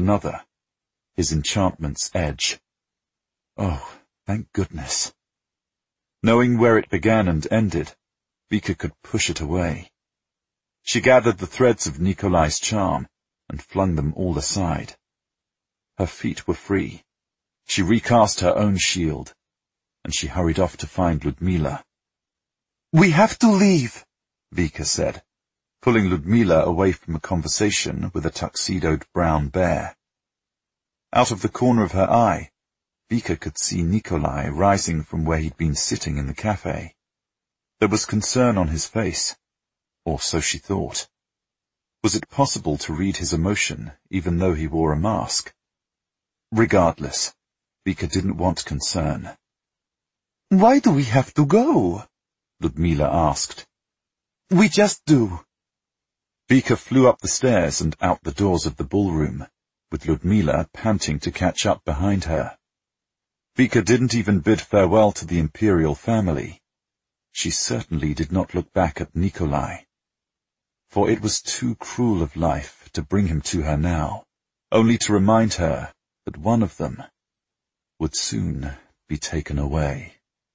his enchantment's edge. Oh, thank goodness. Knowing where it began and ended, Vika could push it away. She gathered the threads of Nikolai's charm and flung them all aside. Her feet were free. She recast her own shield, and she hurried off to find Ludmila. We have to leave, Vika said, pulling Ludmila away from a conversation with a tuxedoed brown bear. Out of the corner of her eye, Vika could see Nikolai rising from where he'd been sitting in the cafe. There was concern on his face, or so she thought. Was it possible to read his emotion, even though he wore a mask? Regardless, Vika didn't want concern. Why do we have to go? Ludmila asked. We just do. Vika flew up the stairs and out the doors of the ballroom, with Ludmila panting to catch up behind her. Vika didn't even bid farewell to the imperial family. She certainly did not look back at Nikolai, for it was too cruel of life to bring him to her now, only to remind her that one of them would soon be taken away.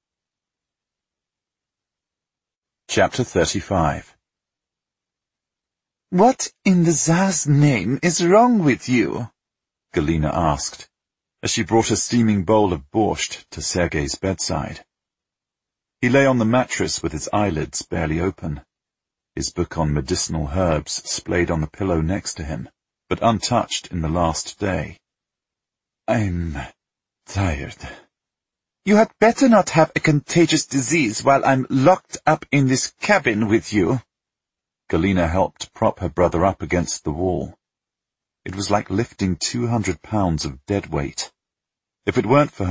Chapter 35. What in the Tsar's name is wrong with you? Galina asked, as she brought a steaming bowl of borscht to Sergei's bedside. He lay on the mattress with his eyelids barely open, his book on medicinal herbs splayed on the pillow next to him, but untouched in the last day. I'm tired. You had better not have a contagious disease while I'm locked up in this cabin with you. Galina helped prop her brother up against the wall. It was like lifting 200 pounds of dead weight. If it weren't for her